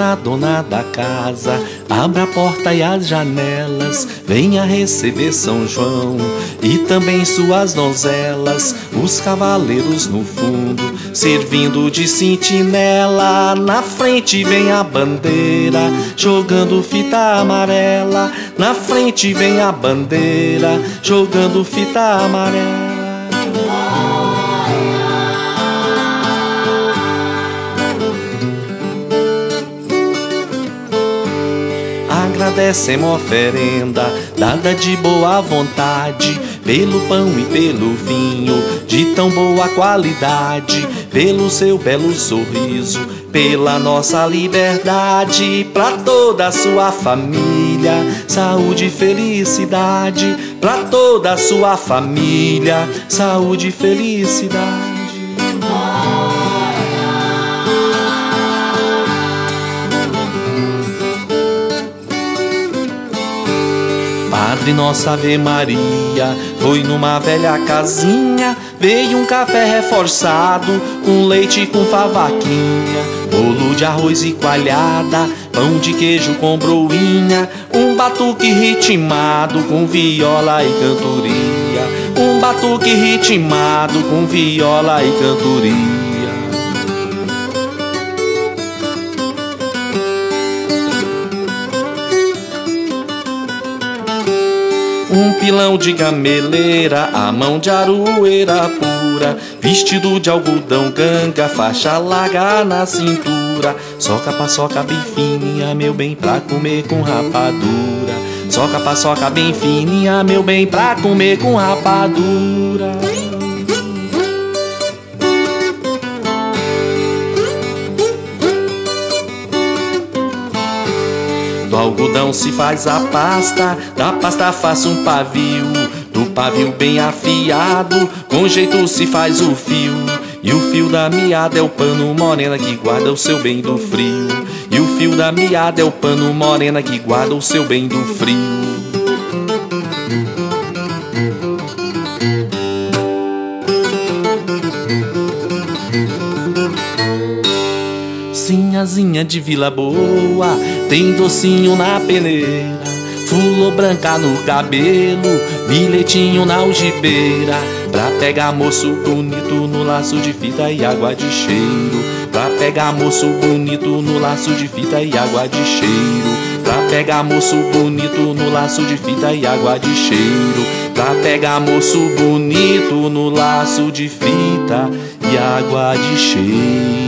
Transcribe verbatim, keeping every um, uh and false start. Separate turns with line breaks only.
Dona, dona da casa, abra a porta e as janelas, venha receber São João e também suas donzelas, os cavaleiros no fundo, servindo de sentinela. Na frente vem a bandeira, jogando fita amarela. Na frente vem a bandeira, jogando fita amarela. Agradecemos a oferenda, dada de boa vontade, pelo pão e pelo vinho, de tão boa qualidade, pelo seu belo sorriso, pela nossa liberdade. Pra toda a sua família, saúde e felicidade. Pra toda a sua família, saúde e felicidade. Padre Nossa Ave Maria foi numa velha casinha, veio um café reforçado, com leite e com favaquinha, bolo de arroz e coalhada, pão de queijo com broinha, um batuque ritmado com viola e cantoria, um batuque ritmado com viola e cantoria. Um pilão de gameleira, a mão de aroeira pura, vestido de algodão ganga, faixa larga na cintura. Soca paçoca bem fininha, meu bem, pra comer com rapadura. Soca paçoca bem fininha, meu bem, pra comer com rapadura. Do algodão se faz a pasta, da pasta faço um pavio, do pavio bem afiado, com jeito se faz o fio. E o fio da meada é o pano morena que guarda o seu bem do frio. E o fio da meada é o pano morena que guarda o seu bem do frio. Sinhazinha de Vila Boa tem docinho na peneira, fulô branca no cabelo, bilhetinho na algibeira, pra pegar moço bonito no laço de fita e água de cheiro. Pra pegar moço bonito no laço de fita e água de cheiro. Pra pegar moço bonito no laço de fita e água de cheiro. Pra pegar moço bonito no laço de fita e água de cheiro.